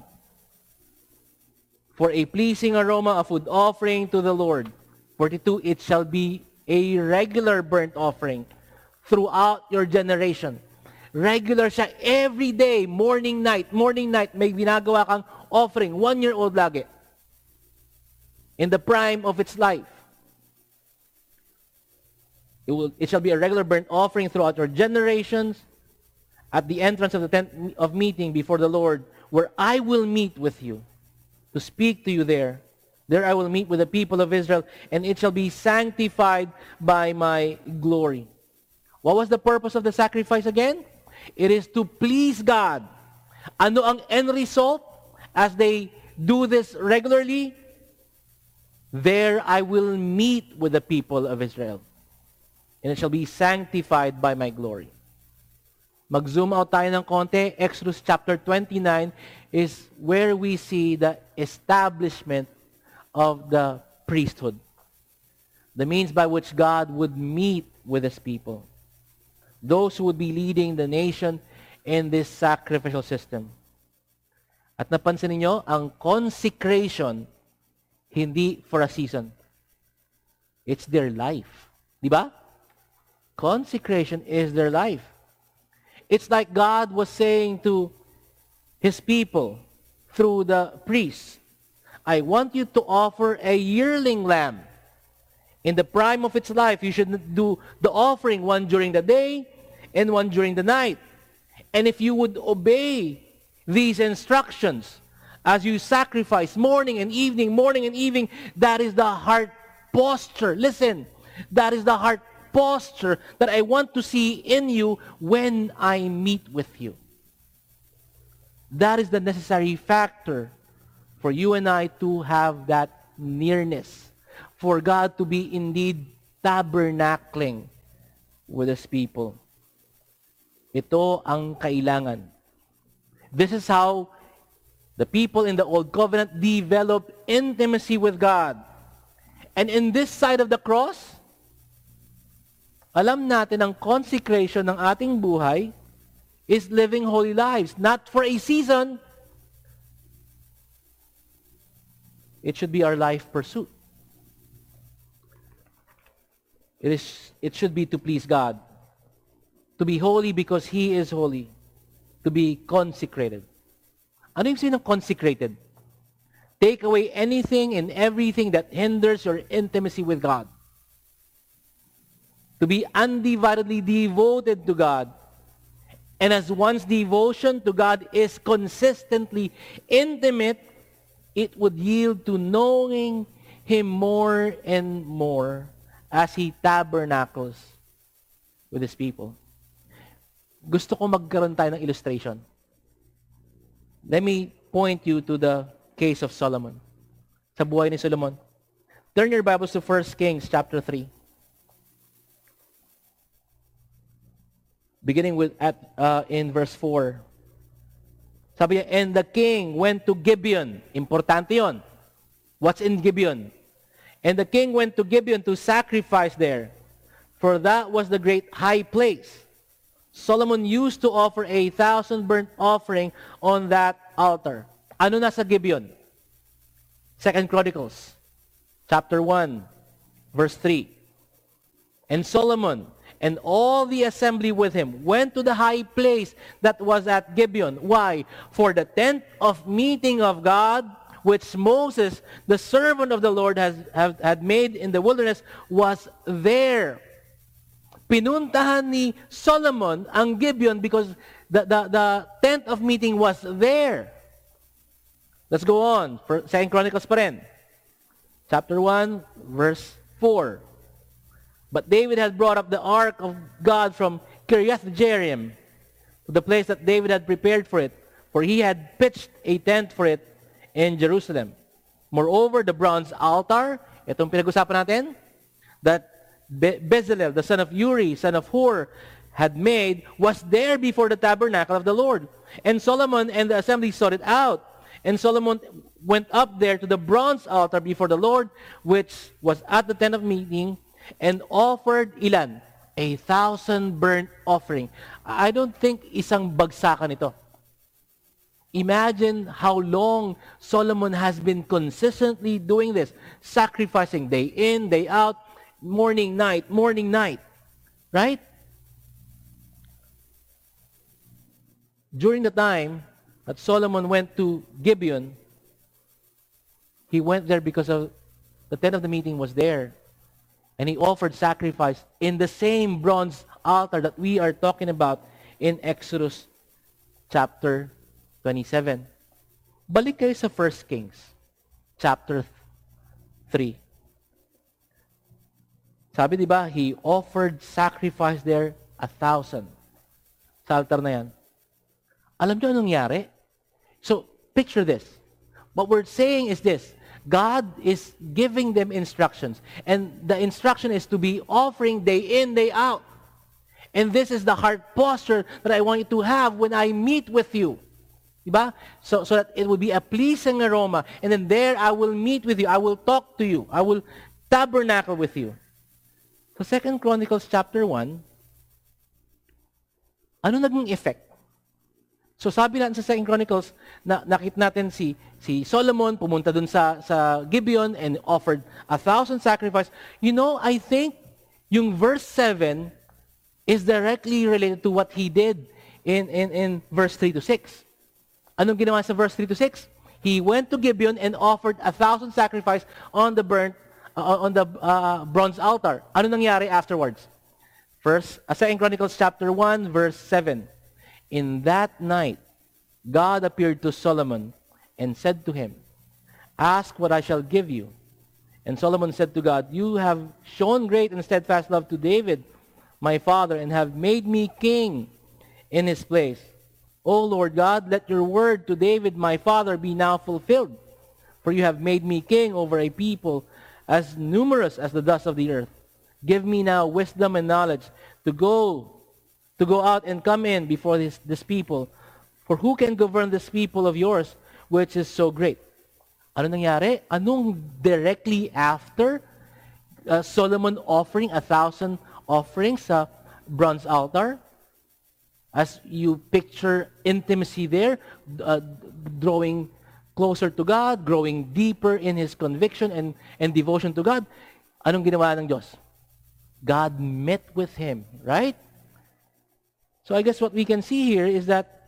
For a pleasing aroma, a food offering to the Lord. forty-two, it shall be a regular burnt offering throughout your generation. Regular siya every day, morning, night, morning, night, may ginagawa kang offering, one-year-old lagi. In the prime of its life. It, will, it shall be a regular burnt offering throughout your generations, at the entrance of the tent of meeting before the Lord, where I will meet with you, to speak to you there. There I will meet with the people of Israel, and it shall be sanctified by my glory. What was the purpose of the sacrifice again? It is to please God. Ano ang end result as they do this regularly? There I will meet with the people of Israel, and it shall be sanctified by my glory. Mag-zoom out tayo ng konti. Exodus chapter twenty-nine is where we see the establishment of the priesthood. The means by which God would meet with His people. Those who would be leading the nation in this sacrificial system. At napansin niyo, ang consecration, hindi for a season. It's their life. Di ba? Consecration is their life. It's like God was saying to His people through the priests, I want you to offer a yearling lamb. In the prime of its life, you should do the offering, one during the day and one during the night. And if you would obey these instructions as you sacrifice morning and evening, morning and evening, that is the heart posture. Listen, that is the heart posture that I want to see in you when I meet with you. That is the necessary factor for you and I to have that nearness. For God to be indeed tabernacling with His people. Ito ang kailangan. This is how the people in the Old Covenant developed intimacy with God And in this side of the cross, alam natin ang consecration ng ating buhay is living holy lives. Not for a season. It should be our life pursuit. It is, it should be to please God. To be holy because He is holy. To be consecrated. Ano yung sabihin ng consecrated? Take away anything and everything that hinders your intimacy with God. To be undividedly devoted to God. And as one's devotion to God is consistently intimate, it would yield to knowing Him more and more as He tabernacles with His people. Gusto ko magkaroon tayo ng illustration. Let me point you to the case of Solomon. Sa buhay ni Solomon. Turn your Bibles to First Kings chapter three. Beginning with at uh, in verse four. Sabi niya, and the king went to Gibeon. Importante yon. What's in Gibeon? And the king went to Gibeon to sacrifice there, for that was the great high place. Solomon used to offer a thousand burnt offering on that altar. Ano na sa Gibeon? Second Chronicles, chapter one, verse three. And Solomon and all the assembly with him went to the high place that was at Gibeon. Why? For the tent of meeting of God, which Moses, the servant of the Lord, has have, had made in the wilderness, was there. Pinuntahan ni Solomon ang Gibeon because the, the, the tent of meeting was there. Let's go on. For Second Chronicles pa rin. Chapter one, verse four. But David had brought up the ark of God from Kiriath-Jearim to the place that David had prepared for it, for he had pitched a tent for it in Jerusalem. Moreover, the bronze altar, itong pinag-usapan natin, that Be- Bezalel, the son of Uri, son of Hur, had made, was there before the tabernacle of the Lord. And Solomon and the assembly sought it out. And Solomon went up there to the bronze altar before the Lord, which was at the tent of meeting, and offered ilan? A thousand burnt offering. I don't think isang bagsakan ito. Imagine how long Solomon has been consistently doing this, sacrificing day in, day out, morning, night, morning, night. Right? During the time that Solomon went to Gibeon, he went there because of the tent of the meeting was there. And he offered sacrifice in the same bronze altar that we are talking about in Exodus chapter twenty-seven. Balik kayo sa First Kings chapter three. Sabi, di ba, he offered sacrifice there a thousand. Sa altar na yan. Alam niyo anong nangyari? So, picture this. What we're saying is this. God is giving them instructions. And the instruction is to be offering day in, day out. And this is the heart posture that I want you to have when I meet with you. Diba? So, so that it will be a pleasing aroma. And then there I will meet with you. I will talk to you. I will tabernacle with you. So Second Chronicles chapter one, ano naging effect? So sabi natin sa Second Chronicles, na nakita natin si si Solomon pumunta dun sa sa Gibeon and offered a thousand sacrifice. You know, I think yung verse seven is directly related to what he did in in in verse three to six. Anong ginawa sa verse three to six? He went to Gibeon and offered a thousand sacrifice on the burnt uh, on the uh, bronze altar. Ano nangyari afterwards? First, uh, Second Chronicles chapter one verse seven. In that night, God appeared to Solomon and said to him, "Ask what I shall give you." And Solomon said to God, "You have shown great and steadfast love to David, my father, and have made me king in his place. O Lord God, let your word to David, my father, be now fulfilled. For you have made me king over a people as numerous as the dust of the earth. Give me now wisdom and knowledge to go to go out and come in before this, this people. For who can govern this people of yours, which is so great?" Ano nangyari? Anong directly after uh, Solomon offering a thousand offerings sa bronze altar. As you picture intimacy there, uh, drawing closer to God, growing deeper in his conviction and, and devotion to God, anong ginawa ng Diyos? God met with him, right? So I guess what we can see here is that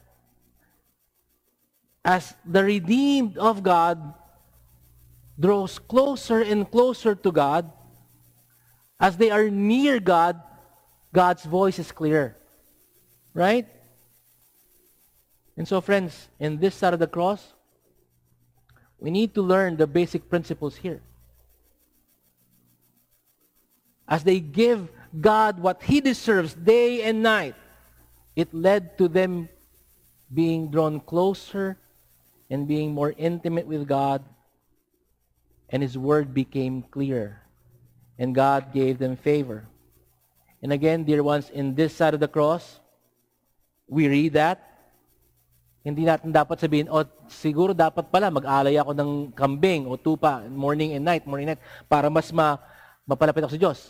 as the redeemed of God draws closer and closer to God, as they are near God, God's voice is clear. Right? And so, friends, in this side of the cross, we need to learn the basic principles here. As they give God what he deserves day and night, it led to them being drawn closer and being more intimate with God, and his word became clear, and God gave them favor. And again, dear ones, in this side of the cross, we read that. Hindi natin dapat sabihin, oh, siguro dapat pala mag-alay ako ng kambing o tupa morning and night, morning and night, para mas ma mapalapit ako sa Diyos.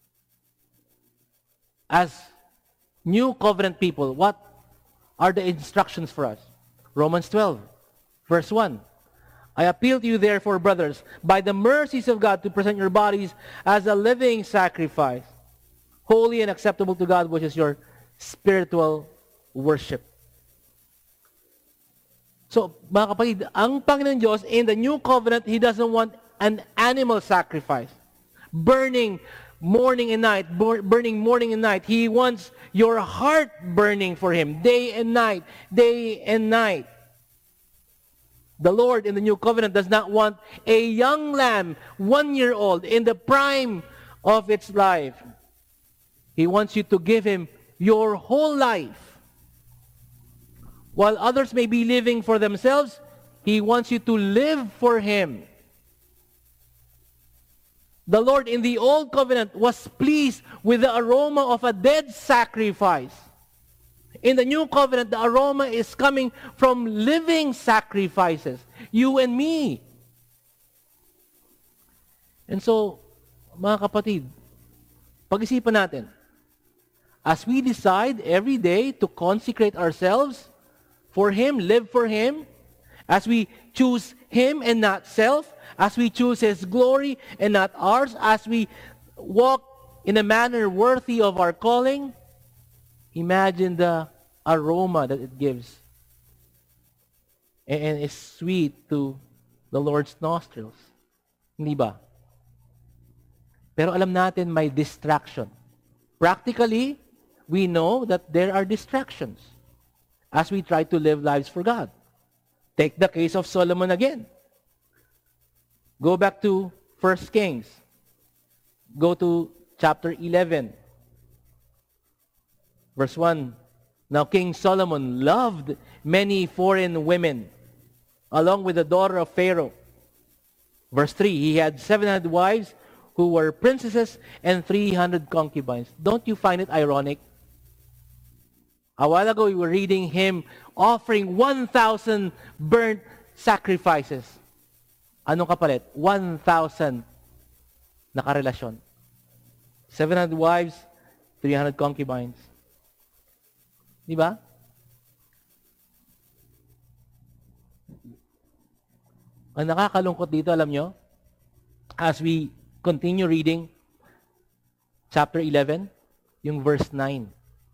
As new covenant people, what are the instructions for us? Romans twelve, verse one. I appeal to you therefore, brothers, by the mercies of God, to present your bodies as a living sacrifice, holy and acceptable to God, which is your spiritual worship. So, mga kapatid, ang Panginoon Diyos in the new covenant, he doesn't want an animal sacrifice. Burning morning and night, burning morning and night. He wants your heart burning for him, day and night, day and night. The Lord in the new covenant does not want a young lamb, one year old, in the prime of its life. He wants you to give him your whole life. While others may be living for themselves, he wants you to live for him. The Lord in the old covenant was pleased with the aroma of a dead sacrifice. In the new covenant, the aroma is coming from living sacrifices. You and me. And so, mga kapatid, pag-isipan natin, as we decide every day to consecrate ourselves for him, live for him, as we choose him and not self, as we choose his glory and not ours, as we walk in a manner worthy of our calling, imagine the aroma that it gives. And it's sweet to the Lord's nostrils. Hindi ba? Pero alam natin may distraction. Practically, we know that there are distractions as we try to live lives for God. Take the case of Solomon again. Go back to First Kings. Go to chapter eleven. Verse one. Now King Solomon loved many foreign women, along with the daughter of Pharaoh. Verse three. He had seven hundred wives who were princesses and three hundred concubines. Don't you find it ironic? A while ago, we were reading him offering one thousand burnt sacrifices. Anong kapalit? one thousand nakarelasyon. seven hundred wives, three hundred concubines. Di ba? Ang nakakalungkot dito, alam nyo, as we continue reading chapter eleven, yung verse nine.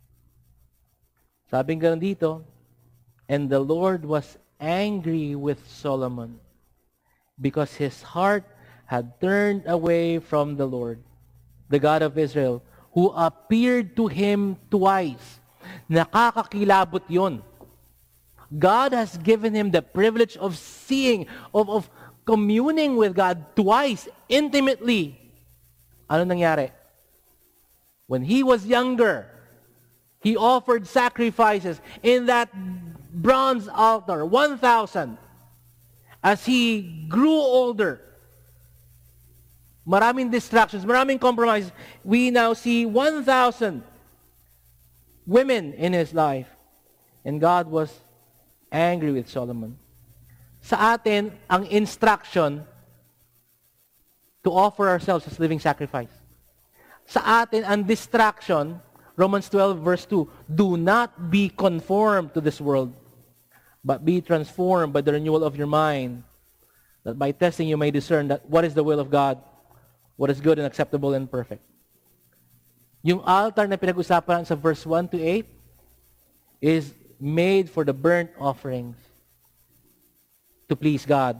Sabi nga dito, and the Lord was angry with Solomon because his heart had turned away from the Lord, the God of Israel, who appeared to him twice. Nakakakilabot yon. God has given him the privilege of seeing, of, of communing with God twice, intimately. Ano nangyari? When he was younger, he offered sacrifices in that bronze altar, one thousand. As he grew older, maraming distractions, maraming compromises, we now see one thousand women in his life. And God was angry with Solomon. Sa atin, ang instruction, to offer ourselves as living sacrifice. Sa atin, ang distraction, Romans twelve verse two, do not be conformed to this world, but be transformed by the renewal of your mind, that by testing you may discern that what is the will of God, what is good and acceptable and perfect. Yung altar na pinag-usapan sa verse one to eight is made for the burnt offerings to please God.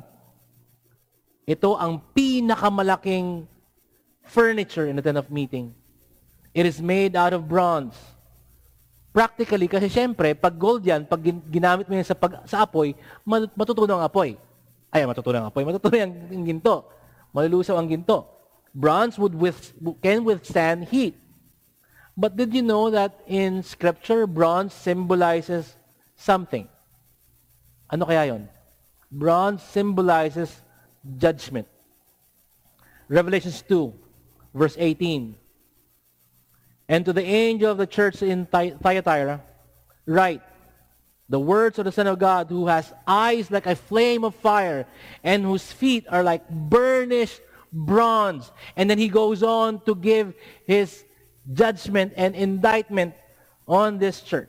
Ito ang pinakamalaking furniture in the tent of meeting. It is made out of bronze. Practically, kasi syempre, pag gold yan, pag ginamit mo yan sa, pag, sa apoy, matutunaw ang apoy. Ay, matutunaw ang apoy. Matutunaw ang ginto. Malulusaw ang ginto. Bronze would with, can withstand heat. But did you know that in Scripture, bronze symbolizes something? Ano kaya yon? Bronze symbolizes judgment. Revelations two, verse eighteen. And to the angel of the church in Thyatira, write, the words of the Son of God, who has eyes like a flame of fire, and whose feet are like burnished bronze. And then he goes on to give his judgment and indictment on this church.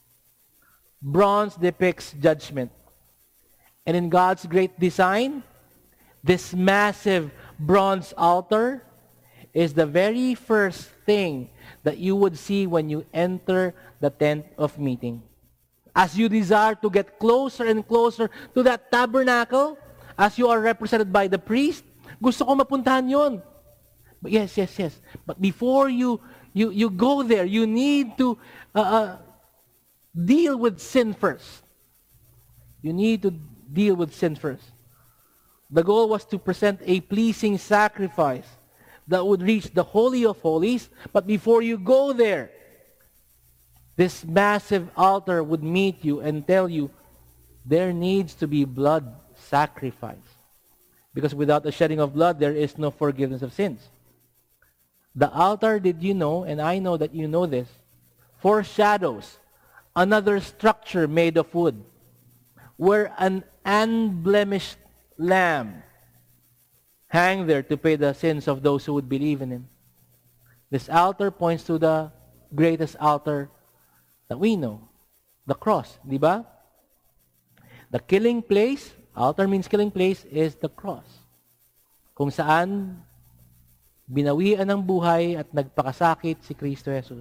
Bronze depicts judgment. And in God's great design, this massive bronze altar is the very first thing that you would see when you enter the tent of meeting. As you desire to get closer and closer to that tabernacle, as you are represented by the priest, gusto ko mapuntahan yon. But yes, yes, yes. But before you you you go there, you need to uh, uh, deal with sin first. You need to deal with sin first. The goal was to present a pleasing sacrifice that would reach the Holy of Holies. But before you go there, this massive altar would meet you and tell you there needs to be blood sacrifice. Because without the shedding of blood, there is no forgiveness of sins. The altar, did you know, and I know that you know this, foreshadows another structure made of wood, where an unblemished lamb hang there to pay the sins of those who would believe in him. This altar points to the greatest altar that we know, the cross, di ba? The killing place, altar means killing place, is the cross. Kung saan binawian ng buhay at nagpakasakit si Kristo Jesus.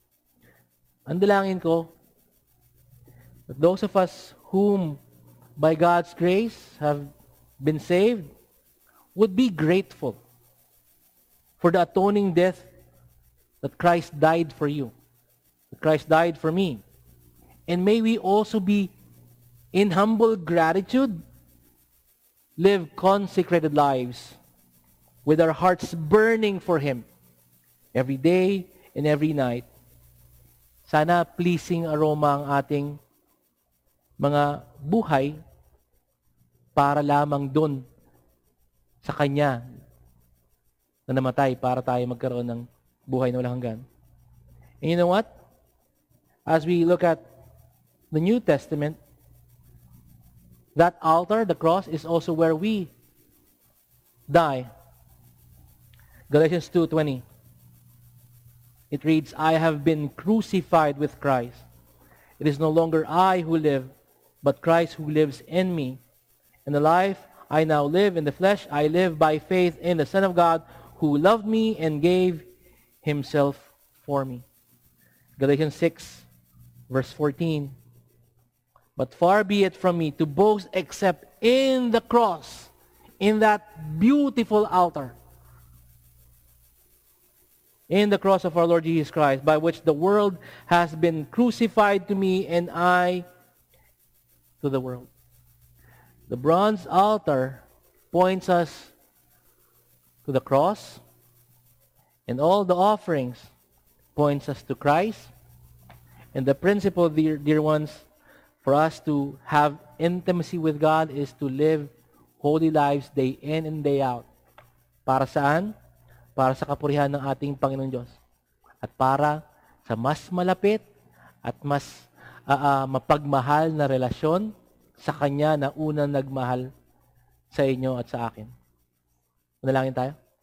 Ang dalangin ko, that those of us whom by God's grace have been saved would be grateful for the atoning death that Christ died for you, that Christ died for me. And may we also be, in humble gratitude, live consecrated lives with our hearts burning for Him every day and every night. Sana pleasing aroma ang ating mga buhay para lamang dun sa Kanya na namatay para tayo magkaroon ng buhay na walang hanggan. And you know what? As we look at the New Testament, that altar, the cross, is also where we die. Galatians two twenty. It reads, I have been crucified with Christ. It is no longer I who live, but Christ who lives in me. And the life I now live in the flesh, I live by faith in the Son of God, who loved me and gave Himself for me. Galatians six, verse fourteen. But far be it from me to boast except in the cross, in that beautiful altar, in the cross of our Lord Jesus Christ, by which the world has been crucified to me and I to the world. The bronze altar points us to the cross, and all the offerings points us to Christ. And the principle, dear, dear ones, for us to have intimacy with God is to live holy lives day in and day out. Para saan? Para sa kapurihan ng ating Panginoon Diyos. At para sa mas malapit at mas uh, uh, mapagmahal na relasyon sa Kanya na unang nagmahal sa inyo at sa akin. Manalangin tayo.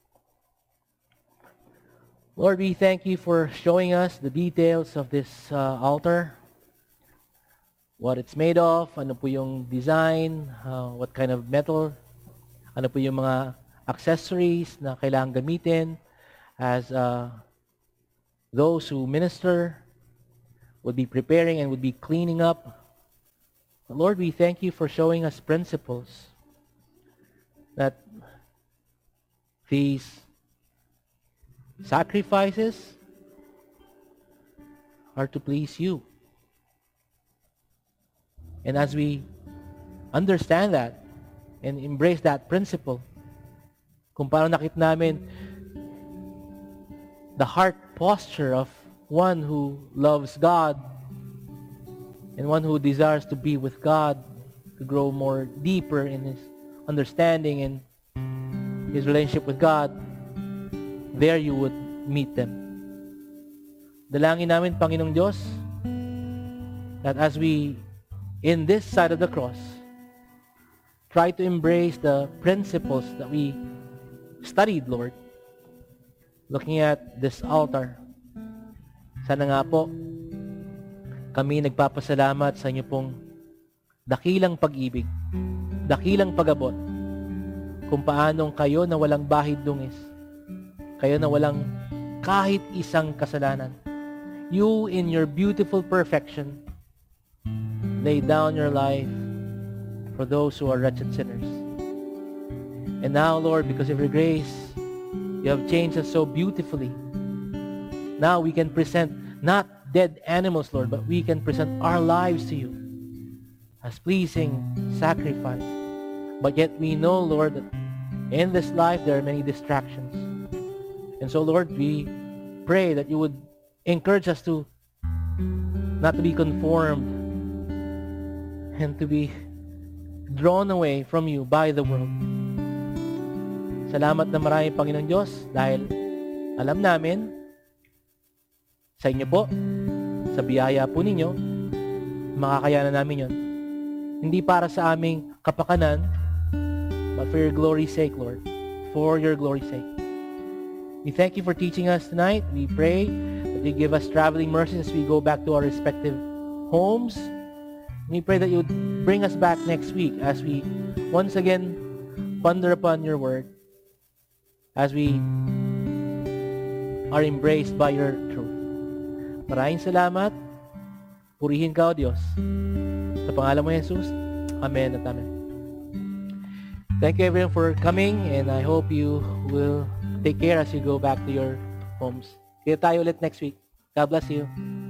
Lord, we thank you for showing us the details of this uh, altar. What it's made of, ano po yung design, uh, what kind of metal, ano po yung mga accessories na kailangan gamitin as uh, those who minister would be preparing and would be cleaning up. But Lord, we thank you for showing us principles that these sacrifices are to please you. And as we understand that and embrace that principle, kung paano nakita namin the heart posture of one who loves God and one who desires to be with God, to grow more deeper in his understanding and his relationship with God, there you would meet them. Dalangin namin, Panginoong Diyos, that as we, in this side of the cross, try to embrace the principles that we studied, Lord, looking at this altar, sana nga po, kami nagpapasalamat sa inyo pong dakilang pag-ibig, dakilang pag-abot, kung paanong kayo na walang bahid dungis, kayo na walang kahit isang kasalanan, you in your beautiful perfection, lay down your life for those who are wretched sinners. And now, Lord, because of your grace, you have changed us so beautifully. Now we can present not dead animals, Lord, but we can present our lives to you as pleasing sacrifice. But yet we know, Lord, that in this life there are many distractions. And so, Lord, we pray that you would encourage us to not to be conformed and to be drawn away from you by the world. Salamat na marami, Panginoong Diyos, dahil alam namin sa inyo po, sa biyaya po ninyo, makakayanan namin yon. Hindi para sa aming kapakanan, but for your glory's sake, Lord. For your glory's sake. We thank you for teaching us tonight. We pray that you give us traveling mercies as we go back to our respective homes. We pray that you would bring us back next week as we once again ponder upon your word, as we are embraced by your truth. Maraming salamat. Purihin ka, O Diyos. Sa pangalan mo, Jesus. Amen at amen. Thank you everyone for coming, and I hope you will take care as you go back to your homes. Kita tayo ulit next week. God bless you.